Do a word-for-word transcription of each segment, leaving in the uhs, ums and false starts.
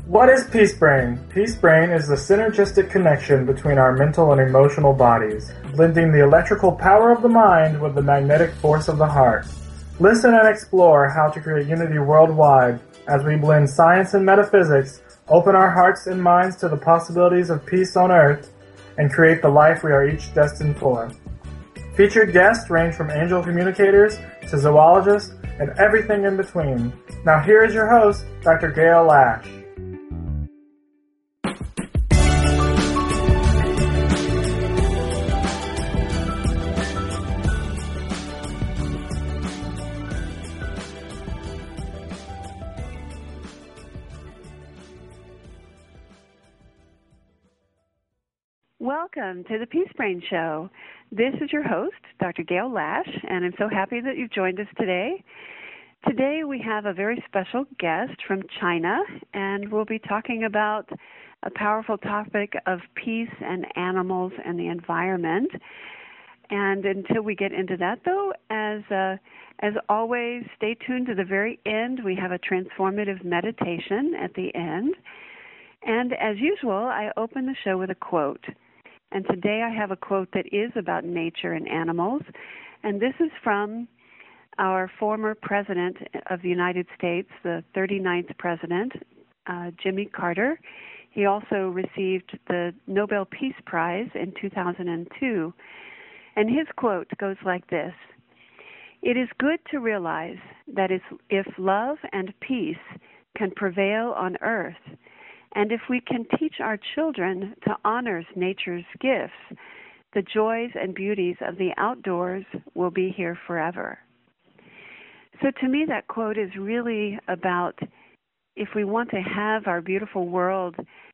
What is Peace Brain? Peace Brain is the synergistic connection between our mental and emotional bodies, blending the electrical power of the mind with the magnetic force of the heart. Listen and explore how to create unity worldwide as we blend science and metaphysics, open our hearts and minds to the possibilities of peace on Earth, and create the life we are each destined for. Featured guests range from angel communicators to zoologists and everything in between. Now here is your host, Doctor Gail Lash. Welcome to the Peace Brain Show. This is your host, Doctor Gail Lash, and I'm so happy that you've joined us today. Today we have a very special guest from China, and we'll be talking about a powerful topic of peace and animals and the environment. And until we get into that, though, as uh, as always, stay tuned to the very end. We have a transformative meditation at the end. And as usual, I open the show with a quote. And today I have a quote that is about nature and animals. And this is from our former president of the United States, the thirty-ninth president, uh, Jimmy Carter. He also received the Nobel Peace Prize in two thousand two. And his quote goes like this: "It is good to realize that if love and peace can prevail on earth, and if we can teach our children to honor nature's gifts, the joys and beauties of the outdoors will be here forever." So to me, that quote is really about, if we want to have our beautiful world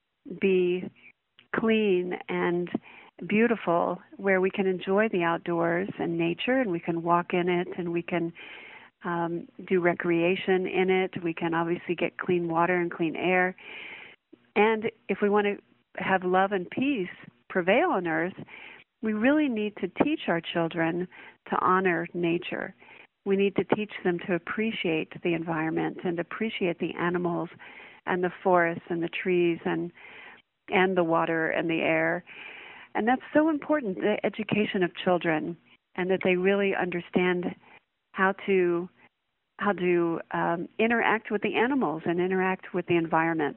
be clean and beautiful, where we can enjoy the outdoors and nature, and we can walk in it, and we can um, do recreation in it, we can obviously get clean water and clean air. And if we want to have love and peace prevail on earth, we really need to teach our children to honor nature. We need to teach them to appreciate the environment and appreciate the animals and the forests and the trees and and the water and the air. And that's so important, the education of children, and that they really understand how to how to um, interact with the animals and interact with the environment.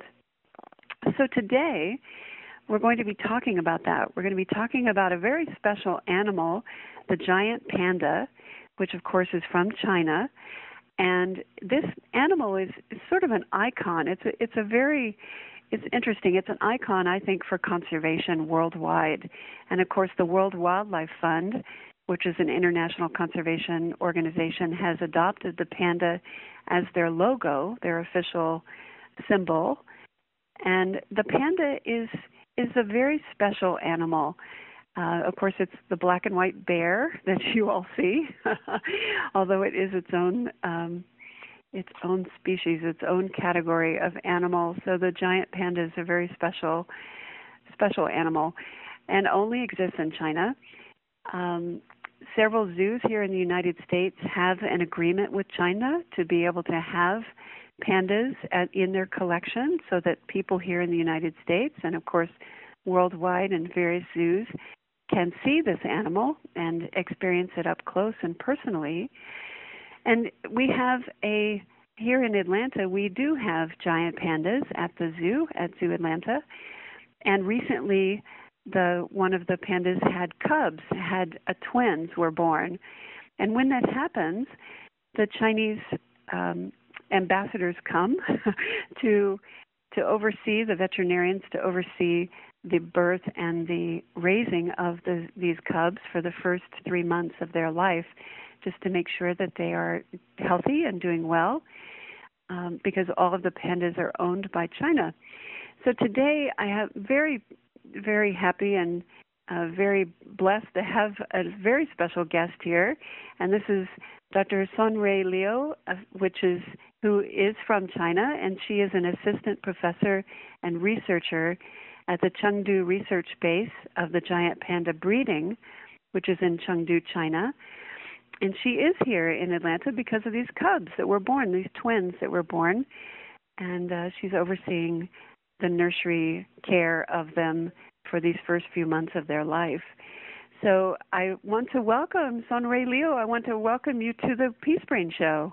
So today, we're going to be talking about that. We're going to be talking about a very special animal, the giant panda, which of course is from China. And this animal is, is sort of an icon. It's a, it's a very, it's interesting. It's an icon, I think, for conservation worldwide. And of course, the World Wildlife Fund, which is an international conservation organization, has adopted the panda as their logo, their official symbol. And the panda is is a very special animal. Uh, of course, it's the black and white bear that you all see, although it is its own um, its own species, its own category of animal. So the giant panda is a very special special animal, and only exists in China. Um, several zoos here in the United States have an agreement with China to be able to have pandas at, in their collection, so that people here in the United States and, of course, worldwide in various zoos can see this animal and experience it up close and personally. And we have a, here in Atlanta, we do have giant pandas at the zoo, at Zoo Atlanta. And recently, the one of the pandas had cubs, had a twins were born. And when that happens, the Chinese um, ambassadors come to to oversee, the veterinarians to oversee the birth and the raising of the, these cubs for the first three months of their life, just to make sure that they are healthy and doing well, um, because all of the pandas are owned by China. So today I have very, very happy and uh, very blessed to have a very special guest here, and this is Doctor Sunray Liu, uh, which is who is from China, and she is an assistant professor and researcher at the Chengdu Research Base of the giant panda breeding, which is in Chengdu, China. And she is here in Atlanta because of these cubs that were born, these twins that were born. and uh, she's overseeing the nursery care of them for these first few months of their life. So I want to welcome Sonray Liu. I want to welcome you to the Peace Brain Show.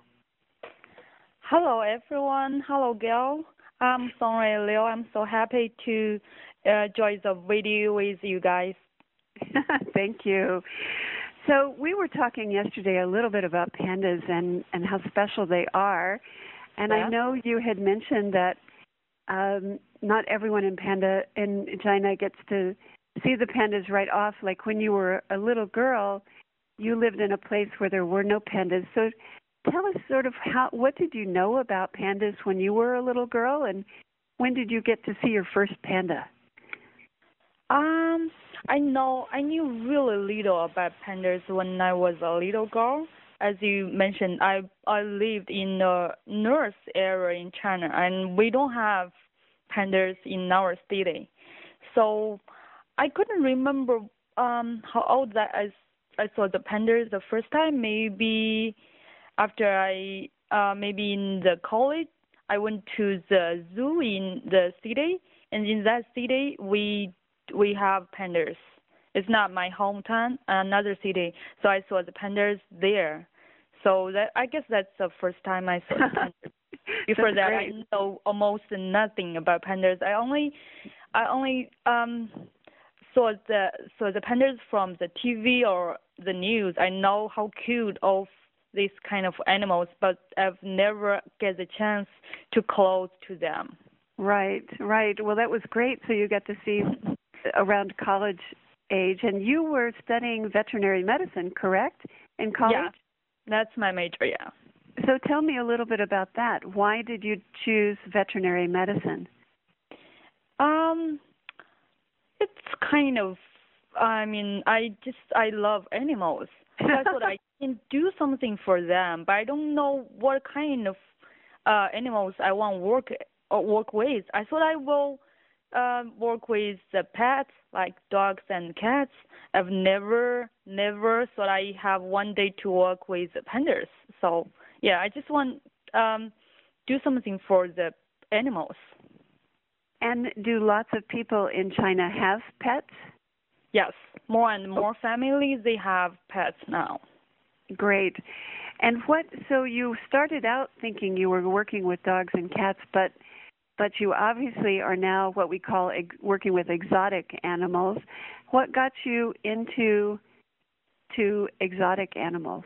Hello, everyone. Hello, Gail. I'm Sonray Liu. I'm so happy to uh, join the video with you guys. Thank you. So we were talking yesterday a little bit about pandas and, and how special they are. And yeah. I know you had mentioned that um, not everyone in Panda in China gets to see the pandas right off. Like when you were a little girl, you lived in a place where there were no pandas. So tell us sort of how, what did you know about pandas when you were a little girl, and when did you get to see your first panda? Um, I know, I knew really little about pandas when I was a little girl. As you mentioned, I I lived in the north area in China, and we don't have pandas in our city. So I couldn't remember um, how old that I, I saw the pandas the first time. Maybe after I, uh, maybe in the college, I went to the zoo in the city, and in that city we we have pandas. It's not my hometown, another city, so I saw the pandas there. So that I guess that's the first time I saw the pandas. Before that, great. I know almost nothing about pandas. I only, I only um, saw the saw the pandas from the T V or the news. I know how cute all these kind of animals, but I've never get the chance to close to them. Right, right. Well, that was great. So you got to see around college age, and you were studying veterinary medicine, correct, in college? Yeah, that's my major, yeah. So tell me a little bit about that. Why did you choose veterinary medicine? Um, it's kind of, I mean, I just, I love animals. So I thought I can do something for them, but I don't know what kind of uh, animals I want to work, or work with. I thought I will uh, work with the pets, like dogs and cats. I've never, never thought I have one day to work with pandas. So, yeah, I just want um do something for the animals. And do lots of people in China have pets? Yes, more and more families, they have pets now. Great. And what, so you started out thinking you were working with dogs and cats, but but you obviously are now what we call ex- working with exotic animals. What got you into to exotic animals?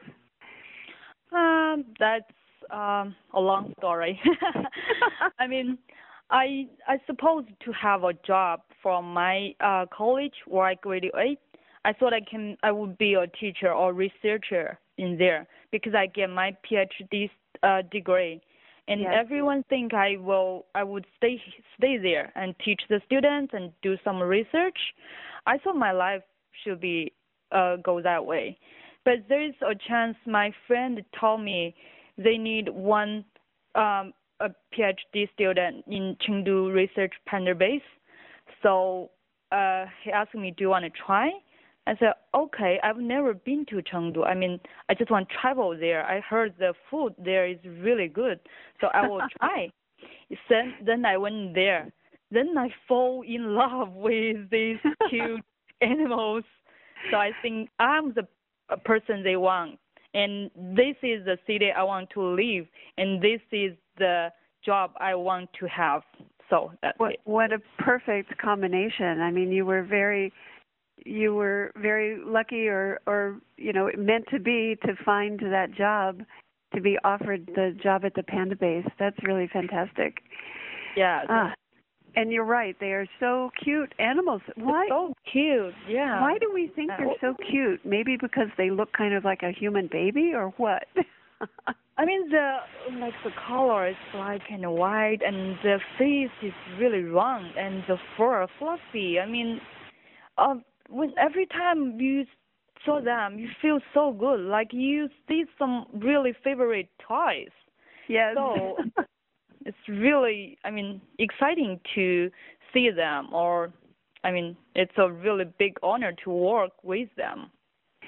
Um, that's um, a long story. I mean, I I supposed to have a job from my uh, college where I graduate. I thought I can I would be a teacher or researcher in there because I get my PhD uh, degree, and yes. Everyone think I will I would stay stay there and teach the students and do some research. I thought my life should be uh, go that way. But there is a chance my friend told me they need one um, a PhD student in Chengdu Research Panda Base. So uh, he asked me, do you want to try? I said, okay, I've never been to Chengdu. I mean, I just want to travel there. I heard the food there is really good, so I will try. then, then I went there. Then I fall in love with these cute animals. So I think I'm the a person they want, and this is the city I want to live, and this is the job I want to have. So that's what, it. What a perfect combination. I mean, you were very, you were very lucky, or, or you know, meant to be to find that job, to be offered the job at the Panda Base. That's really fantastic. Yeah. Ah. And you're right; they are so cute animals. Why? So cute, yeah. Why do we think they're so cute? Maybe because they look kind of like a human baby, or what? I mean, the like the color is black and white, and the face is really round, and the fur fluffy. I mean, uh, when every time you saw them, you feel so good, like you see some really favorite toys. Yes. So. It's really, I mean, exciting to see them, or, I mean, it's a really big honor to work with them.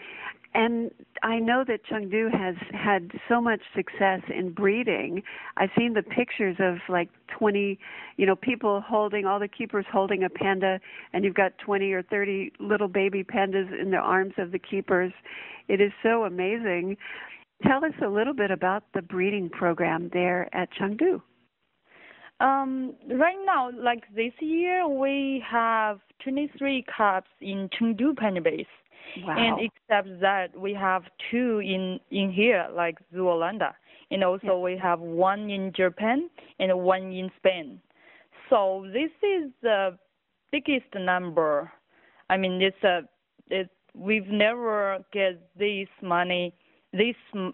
And I know that Chengdu has had so much success in breeding. I've seen the pictures of like twenty, you know, people holding, all the keepers holding a panda, and you've got twenty or thirty little baby pandas in the arms of the keepers. It is so amazing. Tell us a little bit about the breeding program there at Chengdu. Um, right now, like this year, we have twenty-three cubs in Chengdu Panda Base. Wow. And except that, we have two in, in here, like Zoo Orlando. And also yeah. we have one in Japan and one in Spain. So this is the biggest number. I mean, it's a, it, we've never get this many, this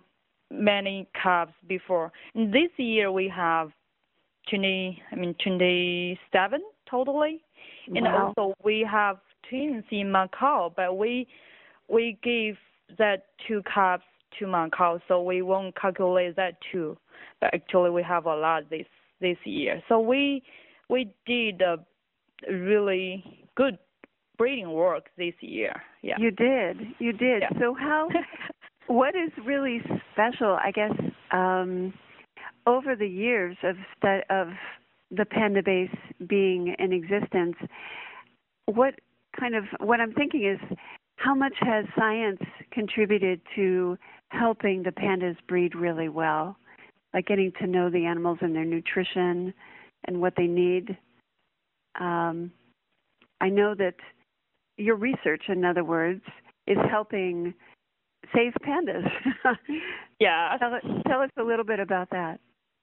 many cubs before. And this year we have twenty, I mean, twenty-seven totally. Wow. And also we have twins in Macau, but we we give that two cubs to Macau, so we won't calculate that too. But actually, we have a lot this this year. So we we did a really good breeding work this year. Yeah, you did, you did. Yeah. So how? What is really special? I guess um, over the years of stu- of the Panda Base being in existence, what kind of what I'm thinking is, how much has science contributed to helping the pandas breed really well, like getting to know the animals and their nutrition and what they need? Um, I know that your research, in other words, is helping save pandas. Yeah. Tell, tell us a little bit about that.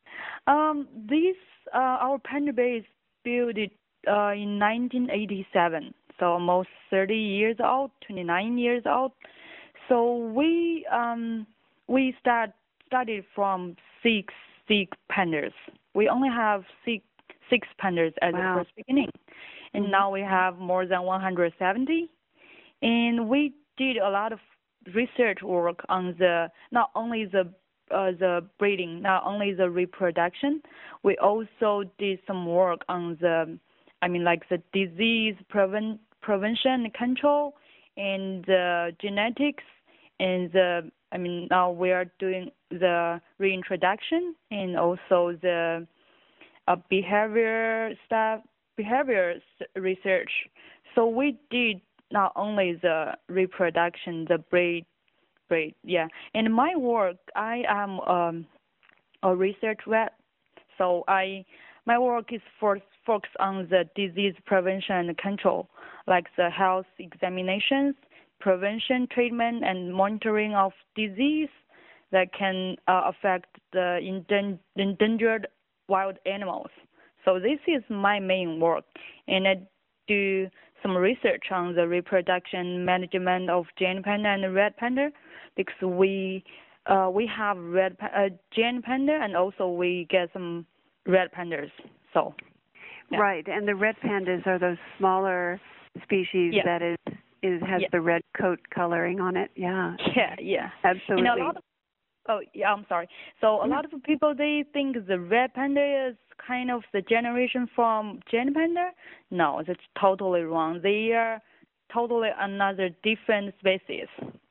Um, this uh, our Panda Base built it uh, in nineteen eighty-seven. So almost thirty years old, twenty-nine years old. So we um we start started from six six pandas. We only have six six pandas at wow. the first beginning, and mm-hmm. now we have more than one hundred seventy. And we did a lot of research work on the not only the uh, the breeding, not only the reproduction. We also did some work on the, I mean, like the disease prevent, prevention and control, and the genetics, and the, I mean, now we are doing the reintroduction and also the uh, behavior stuff, behavior research. So we did not only the reproduction, the breed, breed, yeah. And my work, I am um, a research vet, so I my work is for focused on the disease prevention and control, like the health examinations, prevention, treatment, and monitoring of disease that can uh, affect the enden- endangered wild animals. So this is my main work, and I do some research on the reproduction management of giant panda and red panda, because we uh, we have red uh, giant panda, and also we get some red pandas. So yeah. Right, and the red pandas are those smaller species yeah. that is is has yeah. the red coat coloring on it. Yeah. Yeah, yeah. Absolutely. And a lot of, oh, yeah, I'm sorry. So a lot of people, they think the red panda is kind of the generation from giant panda. No, that's totally wrong. They are totally another different species.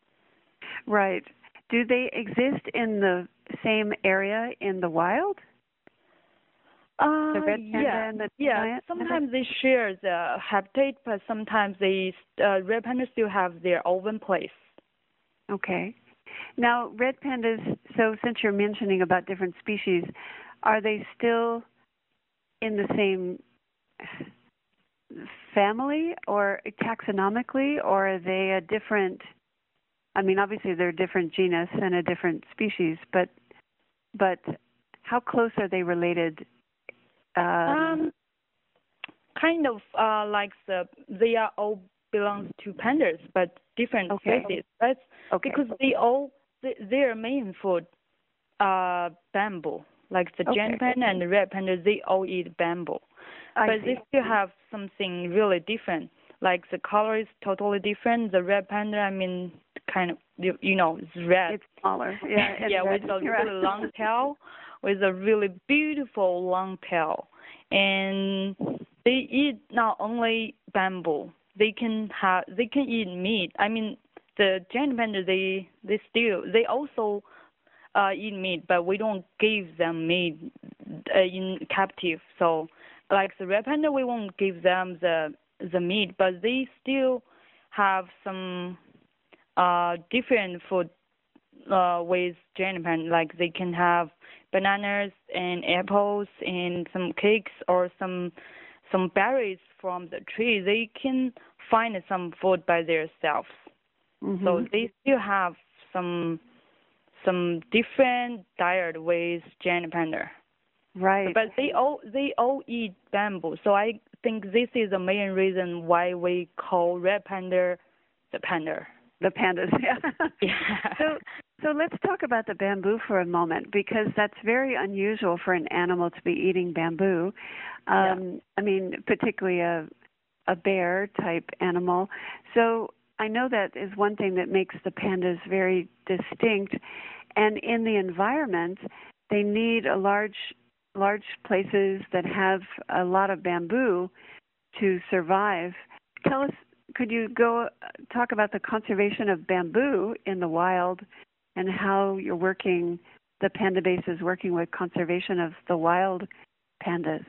Right. Do they exist in the same area in the wild? Uh, the red panda yeah, and the yeah. giant Sometimes they share the habitat, but sometimes they uh, red pandas still have their own place. Okay. Now, red pandas, so since you're mentioning about different species, are they still in the same family or taxonomically, or are they a different, I mean, obviously they're a different genus and a different species, but but how close are they related? Um, um, kind of uh, like the, they are all belong to pandas, but different okay. species. That's okay. because they all, they, their main food are bamboo. Like the okay. giant panda and the red panda, they all eat bamboo. I but see. they still have something really different. Like the color is totally different. The red panda, I mean, kind of, you, you know, it's red. It's smaller. Yeah, it's yeah, red. with a You're really right. long tail, with a really beautiful long tail. And they eat not only bamboo, they can have, they can eat meat. I mean, the giant panda, they they still they also uh, eat meat, but we don't give them meat uh, in captive. So, like the red panda, we won't give them the the meat, but they still have some uh, different food uh, with giant panda. Like they can have bananas and apples and some cakes or some some berries from the tree. They can find some food by themselves. Mm-hmm. So they still have some some different diet with giant panda. Right. But they all they all eat bamboo. So I think this is the main reason why we call red panda the panda. The pandas, yeah. Yeah. So, so let's talk about the bamboo for a moment, because that's very unusual for an animal to be eating bamboo. Um, Yeah. I mean, particularly a a bear type animal. So I know that is one thing that makes the pandas very distinct. And in the environment, they need a large large places that have a lot of bamboo to survive. Tell us, could you go talk about the conservation of bamboo in the wild and how you're working, the panda base is working with conservation of the wild pandas?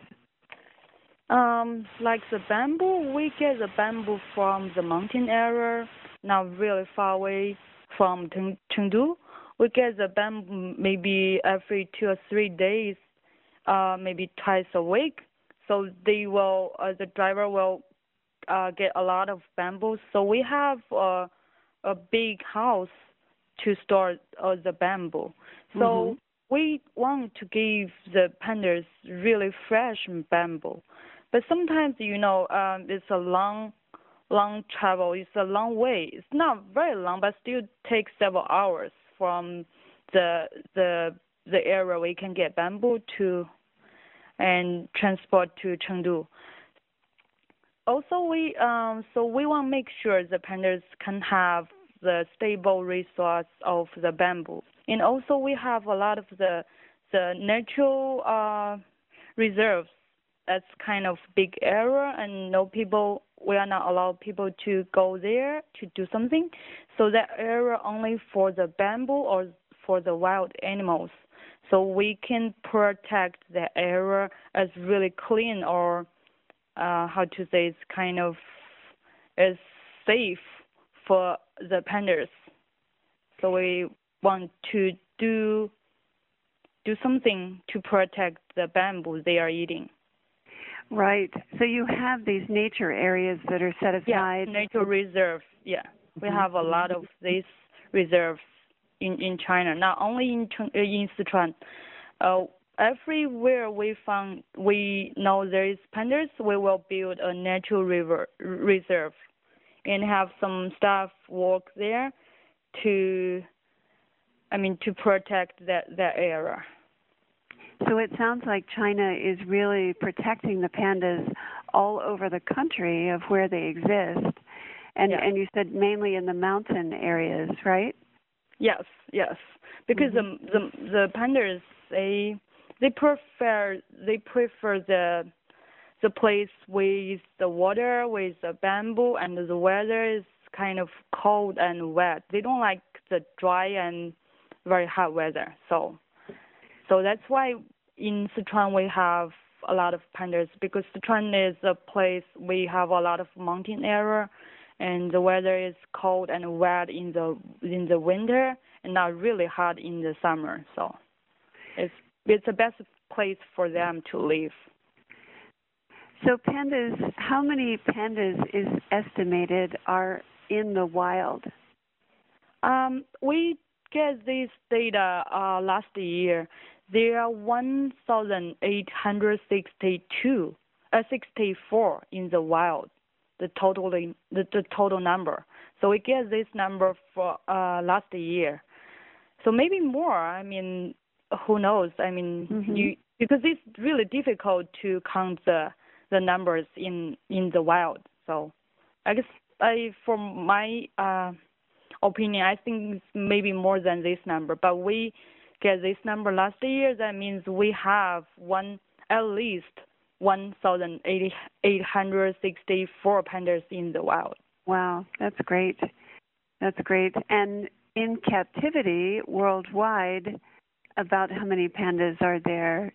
Um, like the bamboo, we get the bamboo from the mountain area, not really far away from Cheng- Chengdu. We get the bamboo maybe every two or three days, uh, maybe twice a week. So they will, uh, the driver will uh, get a lot of bamboo. So we have uh, a big house to store uh, the bamboo. So Mm-hmm. we want to give the pandas really fresh bamboo. But sometimes, you know, um, it's a long, long travel. It's a long way. It's not very long, but still takes several hours from the the the area we can get bamboo to and transport to Chengdu. Also, we um so we want to make sure the pandas can have the stable resource of the bamboo, and also we have a lot of the the natural uh reserves. That's kind of big area, and no people. We are not allowed people to go there to do something. So that area only for the bamboo or for the wild animals. So we can protect that area as really clean, or uh, how to say, it's kind of is safe for the pandas. So we want to do do something to protect the bamboo they are eating. Right. So you have these nature areas that are set aside. Yeah, nature reserves. Yeah, we Mm-hmm. have a lot of these reserves in, in China, not only in in Sichuan. Uh, everywhere we found we know there is pandas, we will build a natural river reserve, and have some staff work there to, I mean, to protect that that area. So it sounds like China is really protecting the pandas all over the country of where they exist. And Yeah. and you said mainly in the mountain areas, right? Yes, yes. Because Mm-hmm. the, the the pandas, they they prefer they prefer the the place with the water, with the bamboo, and the weather is kind of cold and wet. They don't like the dry and very hot weather. So so that's why in Sichuan we have a lot of pandas, because Sichuan is a place we have a lot of mountain area, and the weather is cold and wet in the in the winter, and not really hot in the summer. So it's it's the best place for them to live. So pandas, how many pandas is estimated are in the wild? Um, we get this data uh, last year. There are one thousand eight hundred sixty-two, uh, sixty-four in the wild. The total the, the total number. So we get this number for uh, last year. So maybe more. I mean, who knows? I mean, Mm-hmm. you because it's really difficult to count the the numbers in in the wild. So I guess I, from my uh, opinion, I think it's maybe more than this number. But we get this number last year. That means we have one at least one thousand eight hundred sixty-four pandas in the wild. Wow, that's great. That's great. And in captivity worldwide, about how many pandas are there?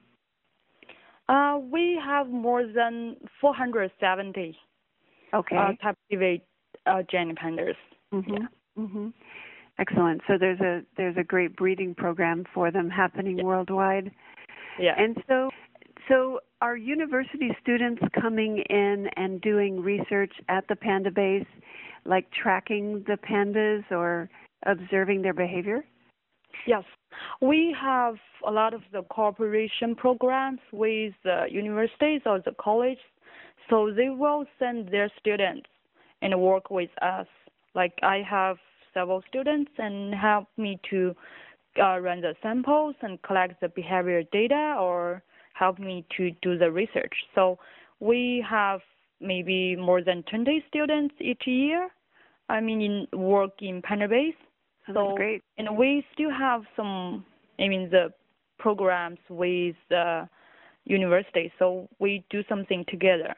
Uh, we have more than four hundred seventy Okay. uh, captivate uh, giant pandas. Mm-hmm. Yeah. Mm-hmm. Excellent. So there's a there's a great breeding program for them happening Yeah. worldwide. Yeah. And so so are university students coming in and doing research at the panda base, like tracking the pandas or observing their behavior? Yes. We have a lot of the cooperation programs with the universities or the colleges, so they will send their students and work with us. Like I have several students and help me to uh, run the samples and collect the behavior data or help me to do the research. So we have maybe more than twenty students each year. I mean, in work in PandaBase. Oh, So, that's great. and we still have some, I mean, the programs with the university. So we do something together.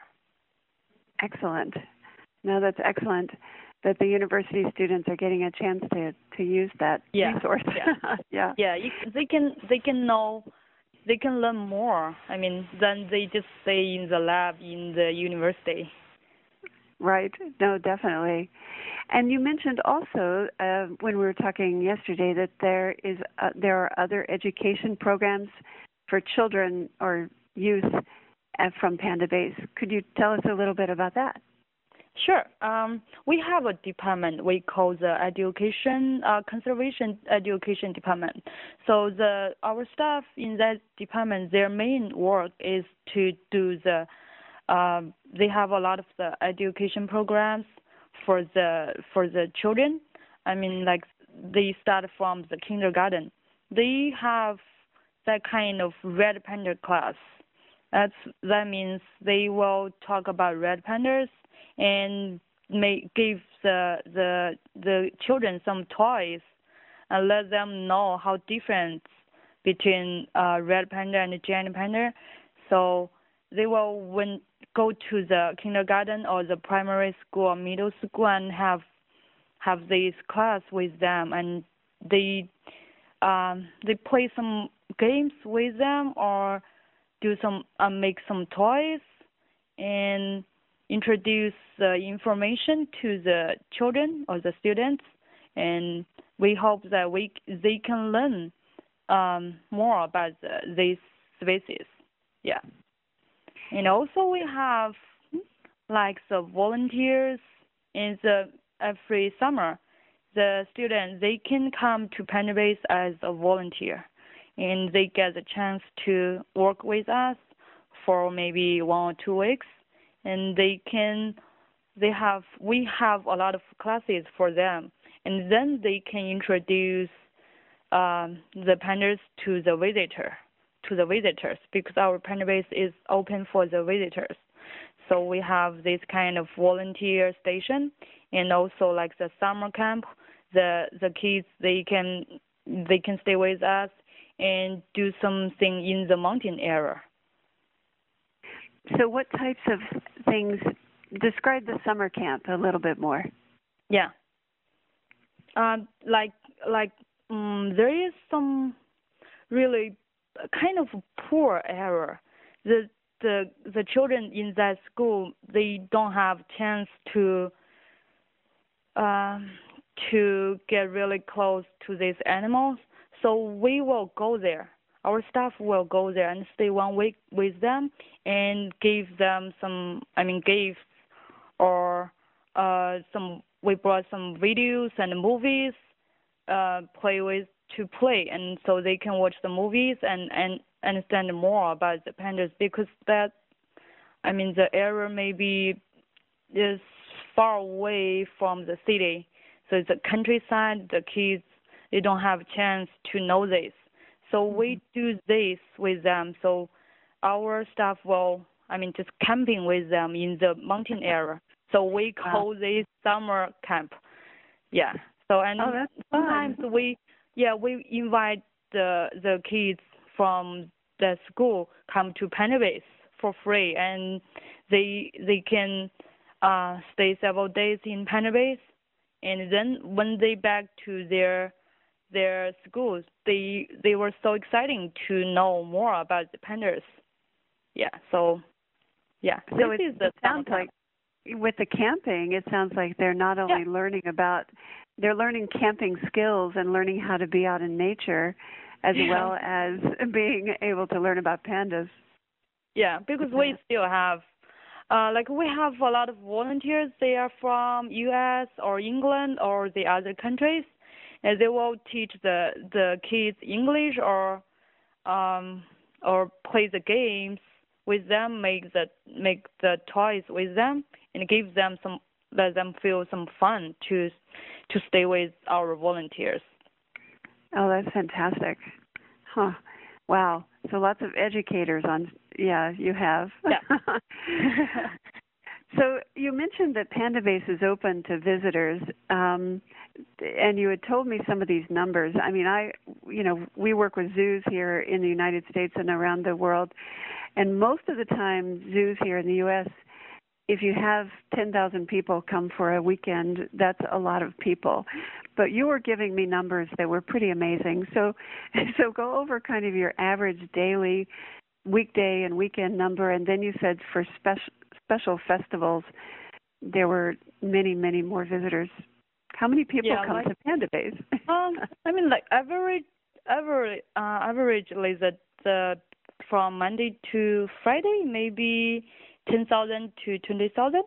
Excellent. No, that's excellent that the university students are getting a chance to, to use that Yeah. resource. Yeah. yeah. Yeah. You, they can they can know, they can learn more. I mean, than they just stay in the lab in the university. Right. No, definitely. And you mentioned also uh, when we were talking yesterday that there is uh, there are other education programs for children or youth uh, from PandaBase. Could you tell us a little bit about that? Sure. Um, we have a department we call the education uh, conservation education department. So the our staff in that department, their main work is to do the. Um, they have a lot of the education programs for the for the children. I mean, like they start from the kindergarten. They have that kind of red panda class. That's that means they will talk about red pandas and may give the the the children some toys and let them know how different between uh, red panda and giant panda. So they will when go to the kindergarten or the primary school or middle school and have have this class with them, and they um, they play some games with them or do some uh, make some toys and introduce the information to the children or the students, and we hope that we they can learn um, more about the, these species. Yeah. And also we have like the volunteers in the every summer. The students, they can come to PandaBase as a volunteer, and they get the chance to work with us for maybe one or two weeks. And they can, they have, we have a lot of classes for them, and then they can introduce um, the pandas to the visitor. to the visitors because our PandaBase is open for the visitors. So we have this kind of volunteer station, and also like the summer camp, the the kids they can they can stay with us and do something in the mountain area. So what types of things, describe the summer camp a little bit more. Yeah. Uh, like like um, there is some really kind of poor area. The the the children in that school, they don't have chance to um, to get really close to these animals. So we will go there. Our staff will go there and stay one week with them and give them some, I mean, gifts or uh, some. We brought some videos and movies, uh, play with. to play, and so they can watch the movies and, and understand more about the pandas, because that, I mean, the area maybe is far away from the city. So it's a countryside, the kids, they don't have a chance to know this. So mm-hmm. we do this with them. So our staff will, I mean, just camping with them in the mountain area. So we call wow. this summer camp. Yeah. So, and oh, that's sometimes fun. we, Yeah, we invite the the kids from the school come to PandaBase for free, and they they can uh, stay several days in PandaBase And then when they back to their their schools, they they were so exciting to know more about the pandas. Yeah, so yeah, so this it, is the it sounds like with the camping, it sounds like they're not only yeah. learning about, they're learning camping skills and learning how to be out in nature, as yeah. well as being able to learn about pandas. Yeah, because we still have, uh, like we have a lot of volunteers. They are from U S or England or the other countries, and they will teach the the kids English or, um, or play the games with them, make the make the toys with them, and give them some, let them feel some fun to to stay with our volunteers. Oh, that's fantastic. Huh. Wow. So lots of educators on, yeah, you have. Yeah. So you mentioned that Panda Base is open to visitors, um, and you had told me some of these numbers. I mean, I, you know, we work with zoos here in the United States and around the world, and most of the time zoos here in the U S, if you have ten thousand people come for a weekend, that's a lot of people. But you were giving me numbers that were pretty amazing. So, so go over kind of your average daily, weekday and weekend number, and then you said for special special festivals, there were many, many more visitors. How many people yeah, come like, to Panda Base? um, I mean, like average, average, uh, averagely, the the from Monday to Friday, maybe ten thousand to twenty thousand,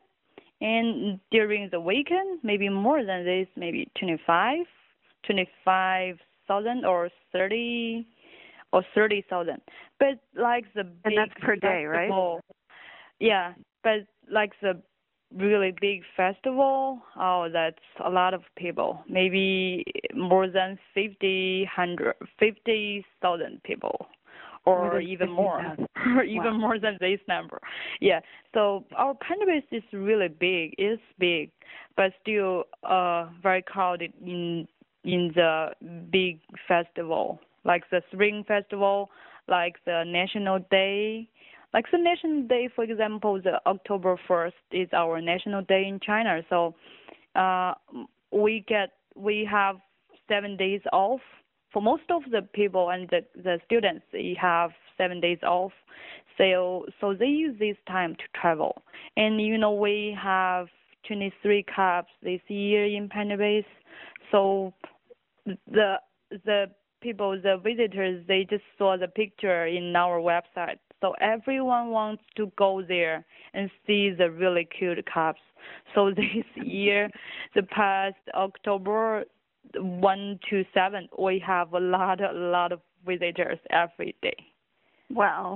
and during the weekend, maybe more than this, maybe twenty-five, twenty-five thousand or thirty or thirty thousand. But like the big and that's per day, festival, right? Yeah, but like the really big festival, oh, that's a lot of people. Maybe more than fifty, hundred, fifty thousand people, or even more, or even wow. more than this number. Yeah. So our Panda Base is really big. It's big, but still uh very crowded in in the big festival, like the Spring Festival, like the National Day. Like the National Day, for example, the October first is our National Day in China. So uh, we get we have seven days off for most of the people, and the, the students, they have seven days off. So so they use this time to travel. And you know, we have twenty-three cubs this year in Panda Base. So the the people, the visitors, they just saw the picture in our website. So everyone wants to go there and see the really cute cubs. So this year, the past October one to seven, we have a lot, a lot of visitors every day. Wow.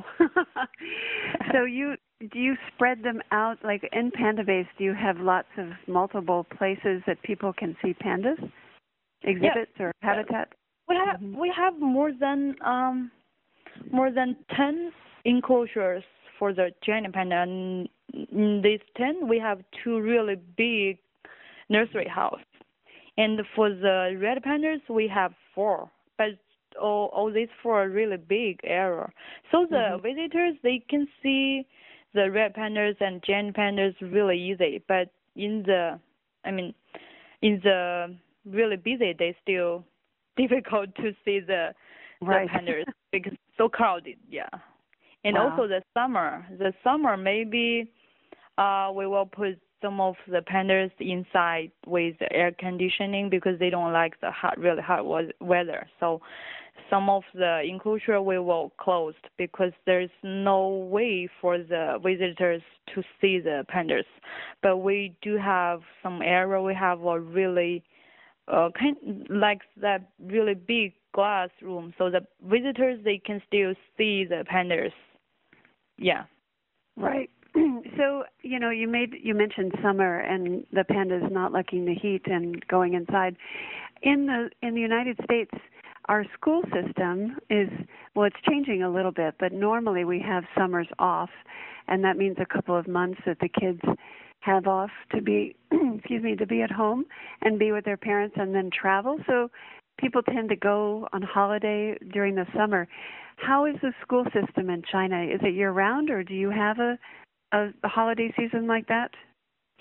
So you do you spread them out, like in Panda Base? Do you have lots of multiple places that people can see pandas, exhibits yeah. or habitat? We have mm-hmm. we have more than um more than ten enclosures for the giant panda, and in these ten we have two really big nursery house, and for the red pandas we have four, but all, all these four are really big area, so the mm-hmm. visitors, they can see the red pandas and giant pandas really easy. But in the I mean in the really busy days, still difficult to see the, right. the pandas because it's so crowded. Yeah. And wow. also the summer. The summer, maybe uh, we will put some of the pandas inside with the air conditioning because they don't like the hot, really hot weather. So some of the enclosure we will close because there's no way for the visitors to see the pandas. But we do have some area. We have a really uh, kind like that really big glass room, so the visitors, they can still see the pandas. Yeah. Right. So, you know, you made you mentioned summer and the pandas not liking the heat and going inside. In the in the United States, our school system is, well, it's changing a little bit, but normally we have summers off, and that means a couple of months that the kids have off to be, excuse me, to be at home and be with their parents and then travel. So people tend to go on holiday during the summer. How is the school system in China? Is it year-round, or do you have a, a, a holiday season like that?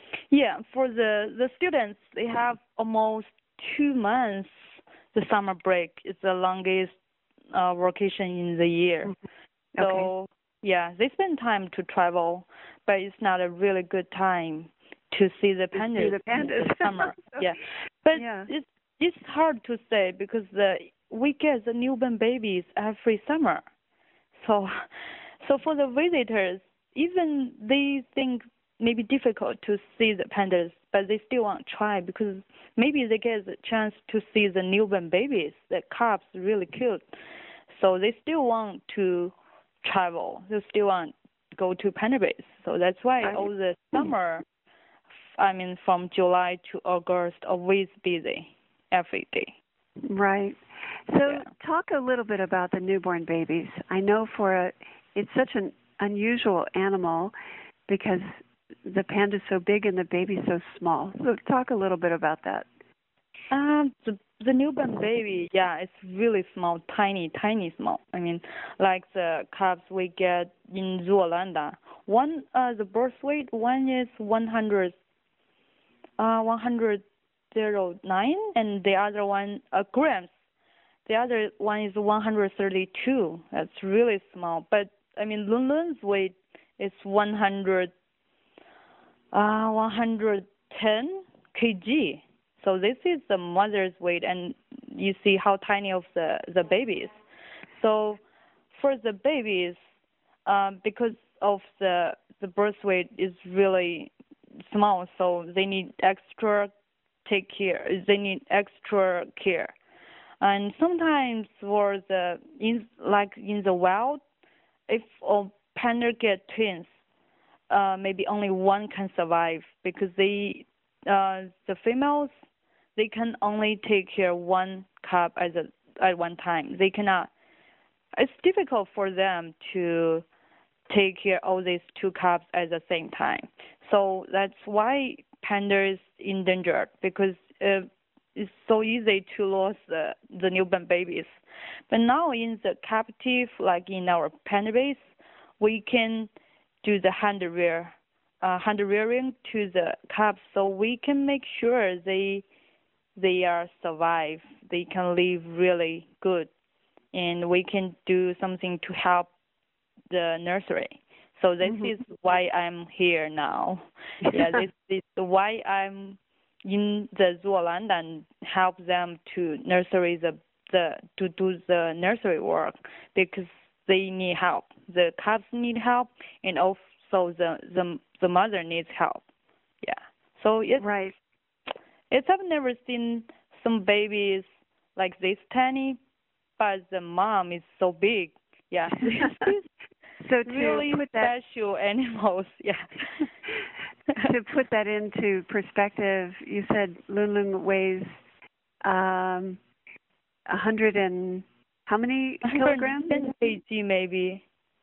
Yeah, for the the students, they have almost two months. The summer break is the longest uh, vacation in the year. Mm-hmm. So okay. yeah, they spend time to travel, but it's not a really good time to see the pandas, see the pandas. in the summer. Yeah, but yeah. it's it's hard to say because the we get the newborn babies every summer. So, so for the visitors, even they think maybe difficult to see the pandas, but they still want to try because maybe they get the chance to see the newborn babies. The cubs really cute, so they still want to travel. They still want to go to panda base. So that's why Right. all the summer, I mean from July to August, always busy every day. Right. So Yeah. talk a little bit about the newborn babies. I know for a, it's such an unusual animal because the panda's so big and the baby's so small. So talk a little bit about that. Um, the the newborn baby, yeah, it's really small, tiny, tiny small. I mean, like the cubs we get in Zoolanda. One, uh, the birth weight, one is one hundred, uh, one hundred zero nine, and the other one uh, grams. The other one is one hundred thirty-two. That's really small. But I mean, Lun Lun's weight is one hundred, uh, one hundred ten kilograms. So this is the mother's weight, and you see how tiny of the the baby is. So for the babies, um, because of the the birth weight is really small, so they need extra take care. They need extra care. And sometimes for the in like in the wild, if a panda get twins, uh, maybe only one can survive because they uh, the females they can only take care of one cub at a, at one time. They cannot. It's difficult for them to take care of all these two cubs at the same time. So that's why panda is endangered because uh, it's so easy to lose the, the newborn babies. But now in the captive, like in our panda base, we can do the hand rear, uh, hand rearing to the cubs, so we can make sure they they are survive. They can live really good, and we can do something to help the nursery. So this Mm-hmm. is why I'm here now. Yeah, this is why I'm in the Zooland and help them to nursery the the to do the nursery work because they need help. The cubs need help, and also the the the mother needs help. Yeah. So it's Right. it's I've never seen some babies like this tiny, but the mom is so big. Yeah. So to really put that special animals, yeah. to put that into perspective, you said Lun Lun weighs um, a hundred and how many kilograms? one hundred ten kilograms maybe.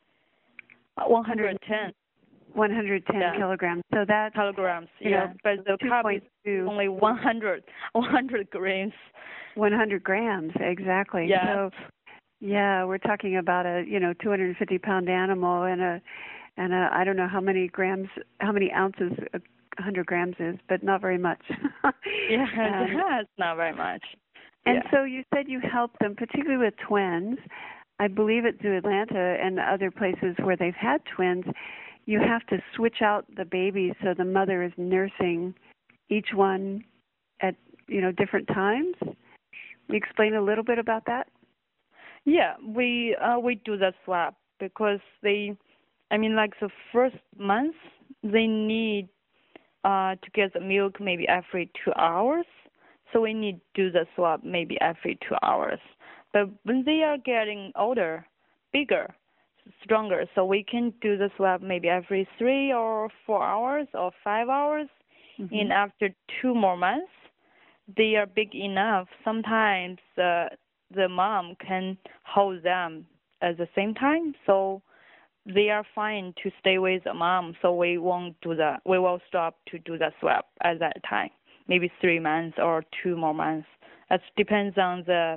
one hundred ten. one hundred ten Yeah. kilograms. So that's Kilograms, you yeah. know, But the cub is only one hundred, one hundred grams. one hundred grams, exactly. Yeah. So, yeah, we're talking about a you know two hundred fifty pound animal and a and a I don't know how many grams, how many ounces a one hundred grams is, but not very much. Yeah, um, it's not very much. and Yeah. so you said you help them, particularly with twins. I believe at Zoo Atlanta and other places where they've had twins, you have to switch out the babies so the mother is nursing each one at you know different times. Can you explain a little bit about that? Yeah, we uh, we do the swap because they, I mean, like the first month they need uh, to get the milk maybe every two hours, so we need to do the swap maybe every two hours. But when they are getting older, bigger, stronger, so we can do the swap maybe every three or four hours or five hours. Mm-hmm. And after two more months, they are big enough. Sometimes uh, the mom can hold them at the same time, so they are fine to stay with the mom. So we won't do that. We will stop to do the swap at that time, maybe three months or two more months. It depends on the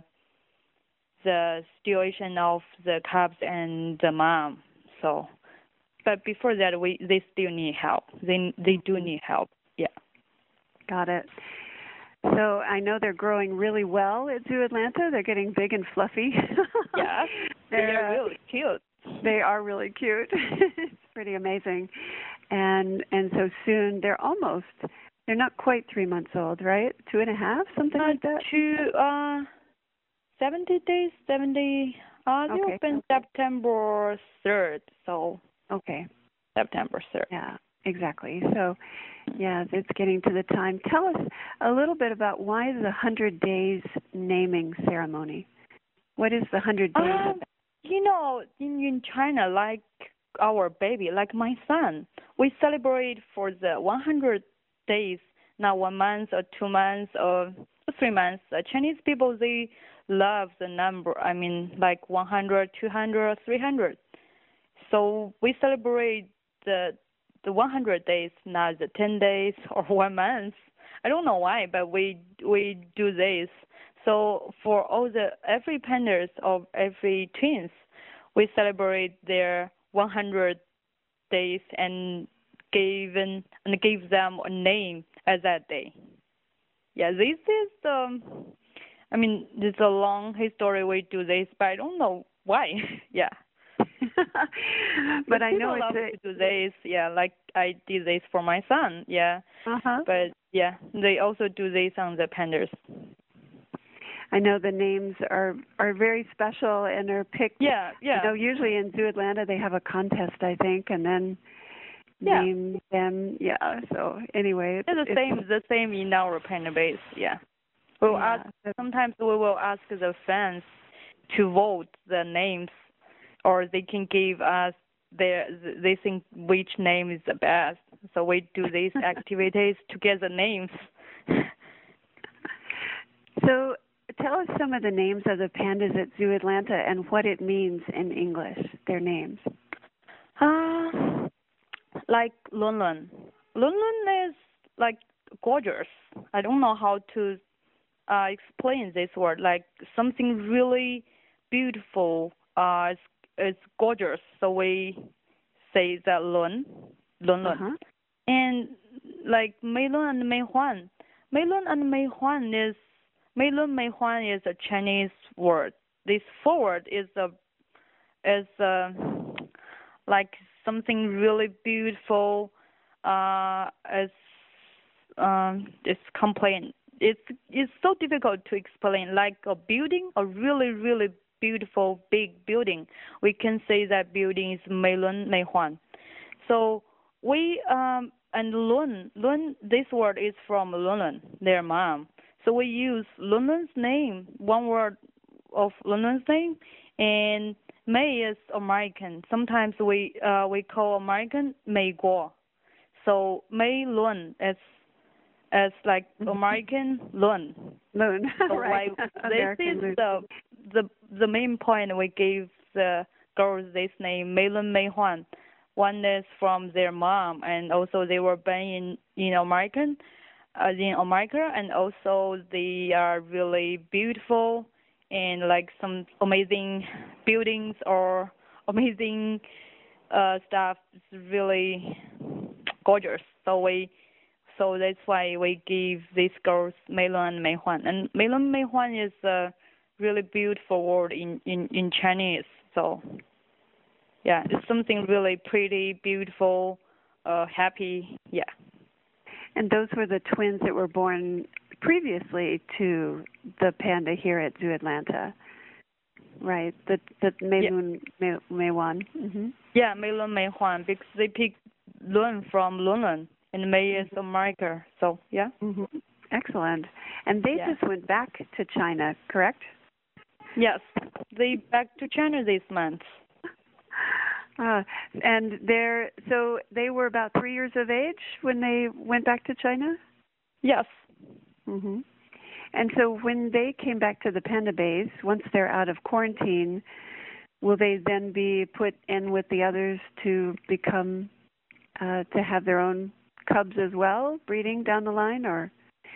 the situation of the cubs and the mom. So, but before that, we they still need help. They they do need help. Yeah. Got it. So I know they're growing really well at Zoo Atlanta. They're getting big and fluffy. Yeah, they're, they're really cute. They are really cute. It's pretty amazing. And and so soon they're almost, they're not quite three months old, right? Two and a half, something uh, like that? Two, uh, seventy days, seventy, uh, they okay. open September third, so. Okay. September third. Yeah, exactly. So, yeah, it's getting to the time. Tell us a little bit about why the one hundred days naming ceremony. What is the one hundred days Um, about? You know, in, in China, like our baby, like my son, we celebrate for the one hundred days, not one month or two months or three months. Uh, Chinese people, they love the number, I mean, like one hundred, two hundred, three hundred. So we celebrate the the one hundred days, not the ten days or one month. I don't know why, but we we do this. So for all the every pandas or every twins, we celebrate their one hundred days and given and give them a name at that day. Yeah, this is the. I mean, it's a long history. We do this, but I don't know why. Yeah. But I know it's love a, to do this. Yeah, like I did this for my son. Yeah. Uh-huh. But yeah, they also do this on the pandas. I know the names are are very special and are picked. Yeah, yeah. You know, usually in Zoo Atlanta they have a contest, I think, and then yeah. name them. Yeah. So anyway, it's, it's the it's, same. The same in our panda base. Yeah. We'll yeah. ask. Sometimes we will ask the fans to vote the names, or they can give us their. They think which name is the best. So we do these activities to get the names. So tell us some of the names of the pandas at Zoo Atlanta and what it means in English, their names. Uh, like Lun Lun. Lun Lun is like gorgeous. I don't know how to uh, explain this word. Like something really beautiful. Uh, it's, it's gorgeous. So we say that Lun, Lun Lun. Uh-huh. And like Mei Lun and Mei Huan. Mei Lun and Mei Huan is Mei Lun Mei Huan is a Chinese word. This forward is a is a, like something really beautiful. Uh, it's um, it's complain. It's it's so difficult to explain. Like a building, a really really beautiful big building. We can say that building is Mei Lun Mei Huan. So we um and Lun Lun. This word is from Lun Lun, their mom. So we use Lun Lun's name, one word of Lun Lun's name, and Mei is American. Sometimes we uh, we call American Mei Guo. So Mei Lun is is like American Lun. Lun, so right. Like, this American is Lun. the the the main point we gave the girls this name, Mei Lun Mei Huan. One is from their mom, and also they were born in in American. Uh, in America, and also they are really beautiful and like some amazing buildings or amazing uh, stuff. It's really gorgeous. So we, so that's why we give these girls Mei Lun and Mei Huan. And Mei Lun Mei Huan is a really beautiful word in, in, in Chinese. So yeah, it's something really pretty, beautiful, uh, happy. Yeah. And those were the twins that were born previously to the panda here at Zoo Atlanta, right? The the Mei Lun, Mei, Mei Wan. Mm-hmm. Yeah, Mei Lun, Mei Huan, because they picked Lun from Lun Lun, and Mei is America. So yeah. Mm-hmm. Excellent. And they yeah. just went back to China, correct? Yes, they back to China this month. Uh, and they're so they were about three years of age when they went back to China? Yes. Mm-hmm. And so when they came back to the panda base, once they're out of quarantine, will they then be put in with the others to become, uh, to have their own cubs as well, breeding down the line, or?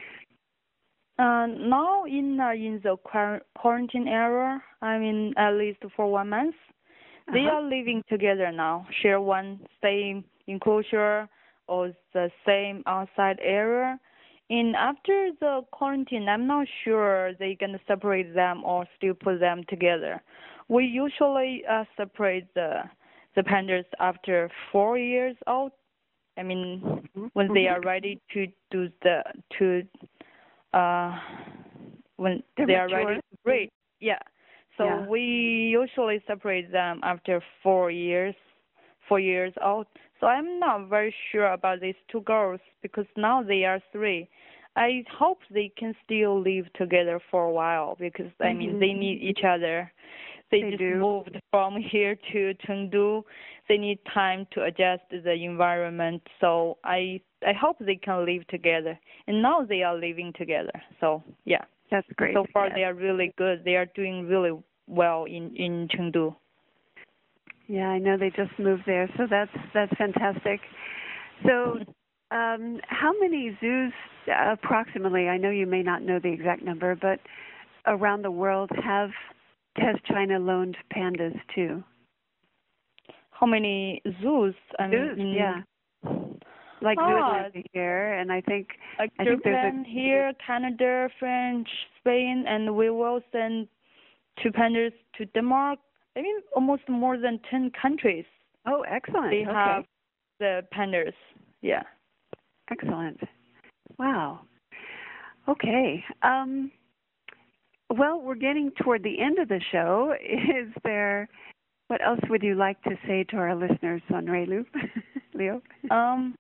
Uh, now in uh, in the quarantine era, I mean at least for one month. They uh-huh. are living together now, share one same enclosure or the same outside area. And after the quarantine, I'm not sure they're going to separate them or still put them together. We usually uh, separate the the pandas after four years old. I mean, mm-hmm. when they are ready to do the to uh when They're they mature. are ready to breed. Yeah. So yeah. we usually separate them after four years, four years old. So I'm not very sure about these two girls because now they are three. I hope they can still live together for a while because mm-hmm. I mean they need each other. They, they just do. moved from here to Chengdu. They need time to adjust to the environment. So I I hope they can live together. And now they are living together. So yeah. That's great. So far yes. they are really good. They are doing really well in, in Chengdu. Yeah, I know they just moved there, so that's that's fantastic. So um, how many zoos uh, approximately, I know you may not know the exact number, but around the world have has China loaned pandas to? How many zoos? I zoos, mean, yeah. Like ah, zoos here, and I think like I think there's Japan a, here, Canada, French, Spain, and we will send two pandas to Denmark. I mean, almost more than ten countries. Oh, excellent. They okay. have the pandas. Yeah. Excellent. Wow. Okay. Um, well, we're getting toward the end of the show. Is there, what else would you like to say to our listeners, Sunray-Lu? Leo? Um,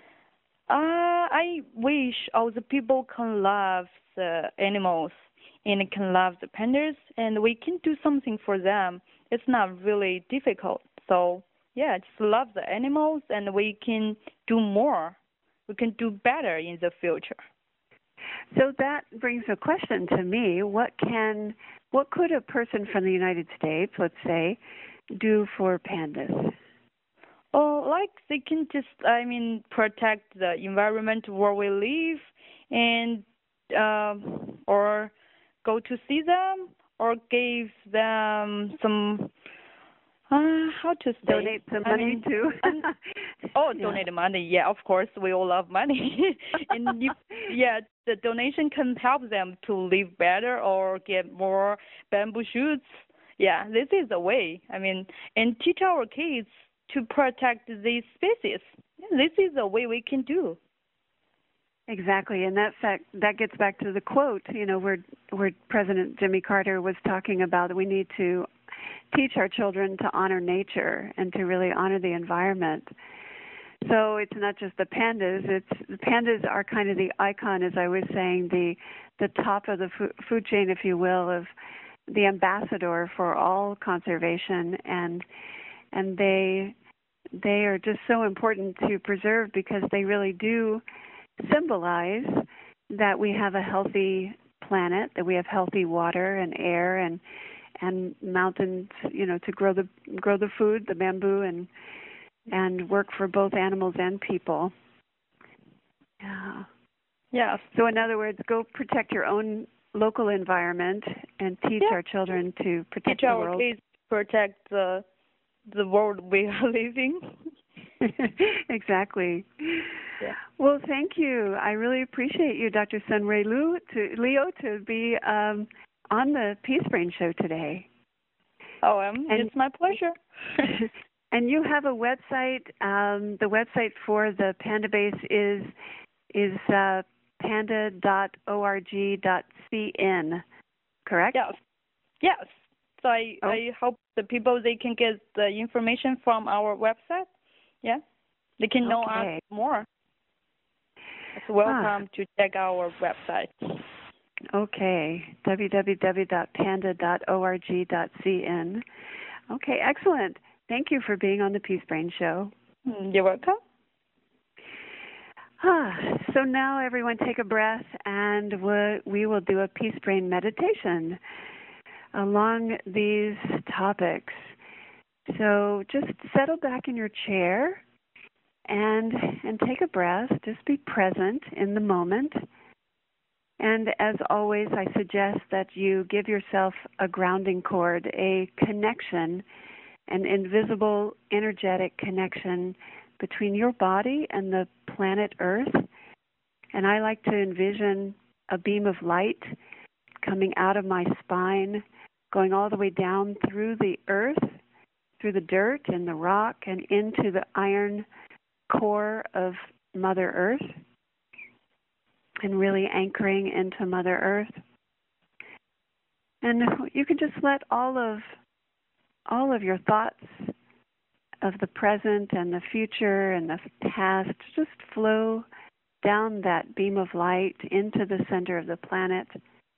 uh, I wish all the people can love the animals and can love the pandas, and we can do something for them. It's not really difficult. So, yeah, just love the animals, and we can do more. We can do better in the future. So that brings a question to me. What can, what could a person from the United States, let's say, do for pandas? Oh, like they can just, I mean, protect the environment where we live, and um, or go to see them, or give them some. Uh, how to say? Donate some I money mean, too. oh, yeah. donate money. Yeah, of course, we all love money. and you, yeah, the donation can help them to live better or get more bamboo shoots. Yeah, this is the way. I mean, and teach our kids to protect these species. This is the way we can do. Exactly, and that fact that gets back to the quote, you know, where where President Jimmy Carter was talking about we need to teach our children to honor nature and to really honor the environment. So it's not just the pandas; it's the pandas are kind of the icon, as I was saying, the the top of the food chain, if you will, of the ambassador for all conservation, and and they they are just so important to preserve because they really do symbolize that we have a healthy planet, that we have healthy water and air and and mountains, you know, to grow the grow the food, the bamboo, and and work for both animals and people. Yeah. Yeah. So in other words, go protect your own local environment and teach yeah. our children to protect teach the our world. Kids protect the the world we are living. Exactly. Yeah. Well, thank you. I really appreciate you, Doctor Sunray-Lu, to Leo, to be um, on the Peace Brain Show today. Oh, um, and, it's my pleasure. And you have a website. Um, the website for the Panda Base is is uh, panda dot org dot c n, correct? Yes. Yes. So I, oh. I hope the people, they can get the information from our website. Yeah. They can know okay. us more. It's welcome ah. to check our website. Okay. w w w dot panda dot org dot c n. Okay, excellent. Thank you for being on the Peace Brain Show. You're welcome. Ah, so now everyone take a breath, and we, we will do a Peace Brain meditation along these topics. So just settle back in your chair and and take a breath. Just be present in the moment. And as always, I suggest that you give yourself a grounding cord, a connection, an invisible, energetic connection between your body and the planet Earth. And I like to envision a beam of light coming out of my spine, going all the way down through the earth, through the dirt and the rock, and into the iron core of Mother Earth, and really anchoring into Mother Earth. And you can just let all of all of your thoughts of the present and the future and the past just flow down that beam of light into the center of the planet,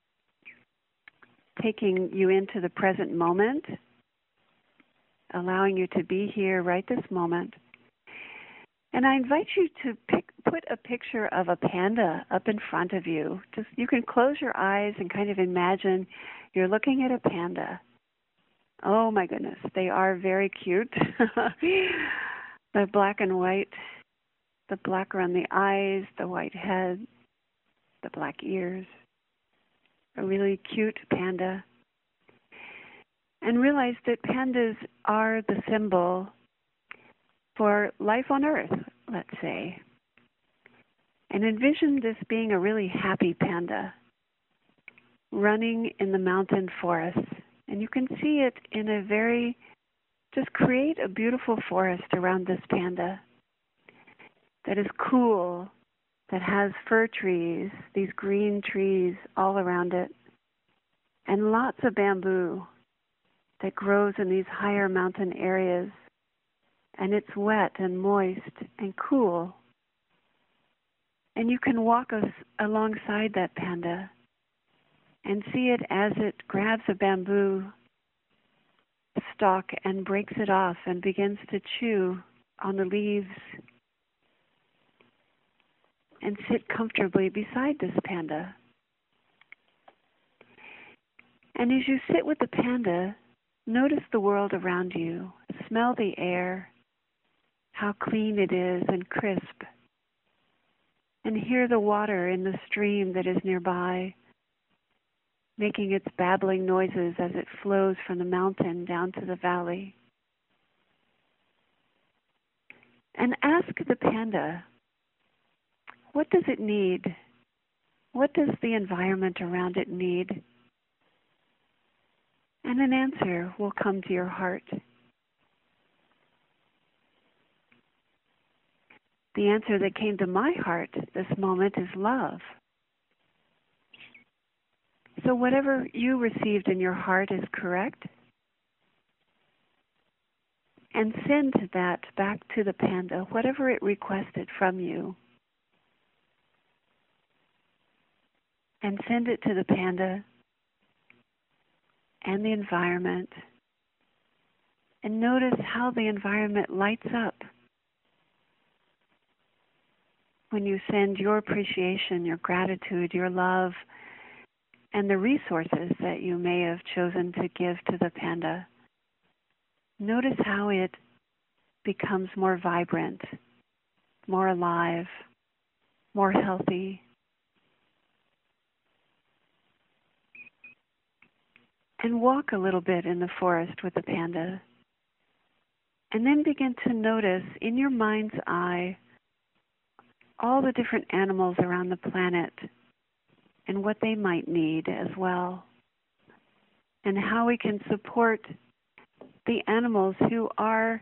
taking you into the present moment, allowing you to be here right this moment. And I invite you to pick, put a picture of a panda up in front of you. Just you can close your eyes and kind of imagine you're looking at a panda. Oh my goodness, they are very cute. The black and white, the black around the eyes, the white head, the black ears. A really cute panda. And realize that pandas are the symbol for life on Earth, let's say. And envision this being a really happy panda running in the mountain forest. And you can see it in a very, just create a beautiful forest around this panda that is cool, that has fir trees, these green trees all around it, and lots of bamboo that grows in these higher mountain areas. And it's wet and moist and cool. And you can walk us alongside that panda and see it as it grabs a bamboo stalk and breaks it off and begins to chew on the leaves, and sit comfortably beside this panda. And as you sit with the panda, notice the world around you. Smell the air, how clean it is and crisp. And hear the water in the stream that is nearby, making its babbling noises as it flows from the mountain down to the valley. And ask the panda, what does it need? What does the environment around it need? And an answer will come to your heart. The answer that came to my heart this moment is love. So whatever you received in your heart is correct. And send that back to the panda, whatever it requested from you. And send it to the panda and the environment. And notice how the environment lights up when you send your appreciation, your gratitude, your love, and the resources that you may have chosen to give to the panda. Notice how it becomes more vibrant, more alive, more healthy. And walk a little bit in the forest with the panda. And then begin to notice in your mind's eye all the different animals around the planet and what they might need as well. And how we can support the animals who are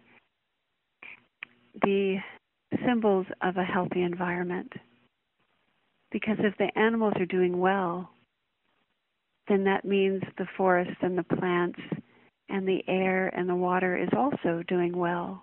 the symbols of a healthy environment. Because if the animals are doing well, then that means the forest and the plants and the air and the water is also doing well.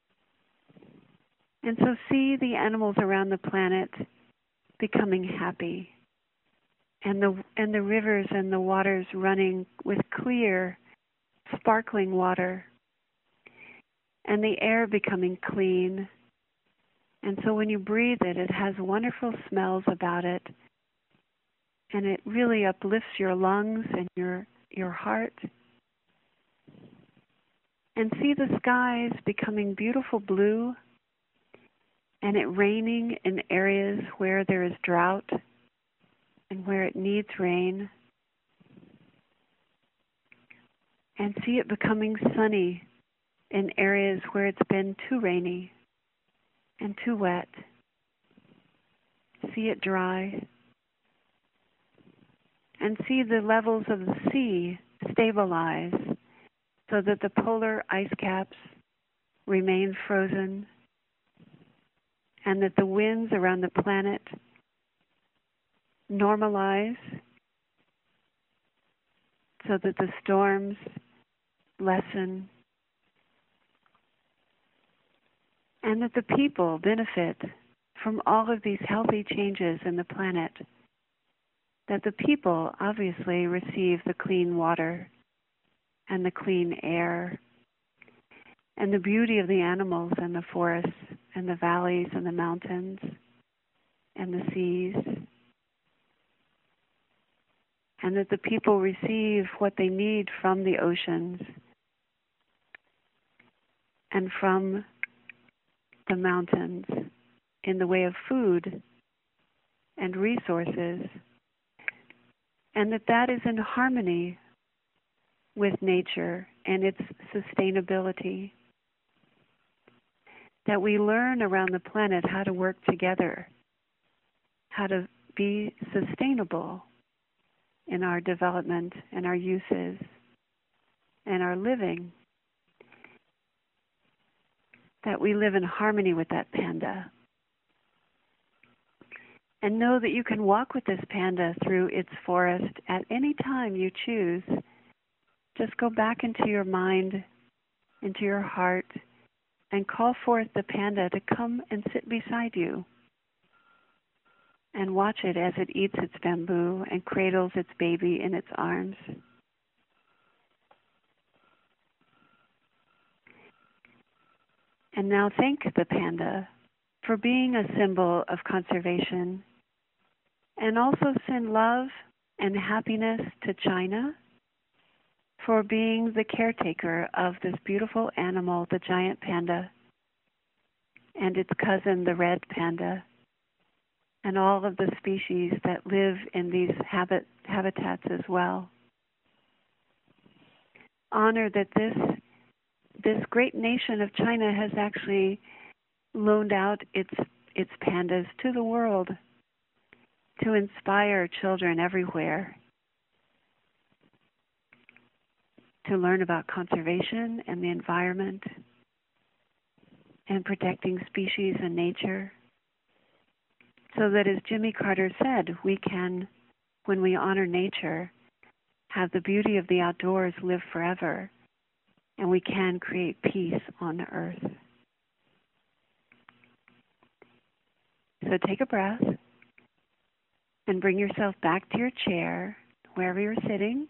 And so see the animals around the planet becoming happy, and the and the rivers and the waters running with clear, sparkling water, and the air becoming clean. And so when you breathe it, it has wonderful smells about it, and it really uplifts your lungs and your your heart. And see the skies becoming beautiful blue, and it raining in areas where there is drought and where it needs rain. And see it becoming sunny in areas where it's been too rainy and too wet. see it dry, and see the levels of the sea stabilize so that the polar ice caps remain frozen and that the winds around the planet normalize so that the storms lessen and that the people benefit from all of these healthy changes in the planet, that the people obviously receive the clean water and the clean air and the beauty of the animals and the forests and the valleys and the mountains and the seas, and that the people receive what they need from the oceans and from the mountains in the way of food and resources, and that that is in harmony with nature and its sustainability. That we learn around the planet how to work together, how to be sustainable in our development and our uses and our living. That we live in harmony with that panda. And know that you can walk with this panda through its forest at any time you choose. Just go back into your mind, into your heart, and call forth the panda to come and sit beside you. And watch it as it eats its bamboo and cradles its baby in its arms. And now thank the panda for being a symbol of conservation and also send love and happiness to China for being the caretaker of this beautiful animal, the giant panda, and its cousin, the red panda, and all of the species that live in these habit, habitats as well. Honor that this this great nation of China has actually loaned out its its pandas to the world to inspire children everywhere to learn about conservation and the environment and protecting species and nature. So that, as Jimmy Carter said, we can, when we honor nature, have the beauty of the outdoors live forever, and we can create peace on the earth. So take a breath and bring yourself back to your chair, wherever you're sitting.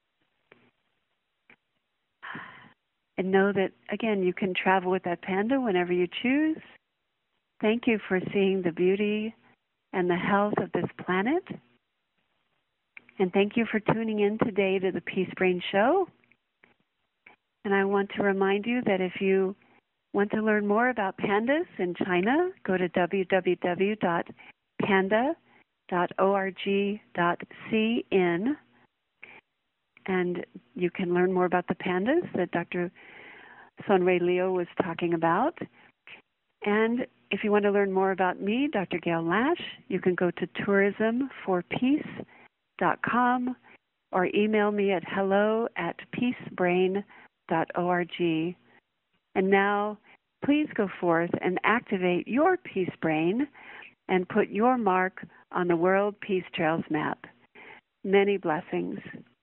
And know that, again, you can travel with that panda whenever you choose. Thank you for seeing the beauty and the health of this planet. And thank you for tuning in today to the Peace Brain Show. And I want to remind you that if you want to learn more about pandas in China, go to w w w dot panda dot org dot c n, and you can learn more about the pandas that Doctor Sonrui Liu was talking about. And if you want to learn more about me, Doctor Gail Lash, you can go to tourism for peace dot com or email me at hello at peacebrain dot org. And now, please go forth and activate your Peace Brain and put your mark on the World Peace Trails map. Many blessings.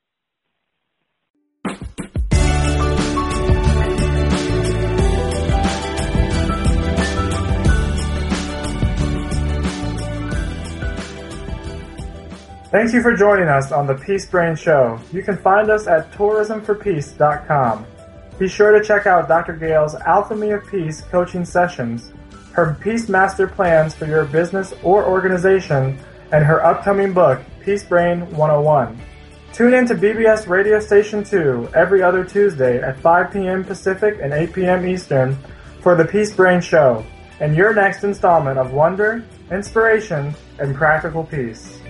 Thank you for joining us on the Peace Brain Show. You can find us at tourism for peace dot com. Be sure to check out Doctor Gail's Alchemy of Peace coaching sessions, her Peace Master plans for your business or organization, and her upcoming book, Peace Brain one oh one. Tune in to B B S Radio Station two every other Tuesday at five p.m. Pacific and eight p.m. Eastern for the Peace Brain Show and your next installment of wonder, inspiration, and practical peace.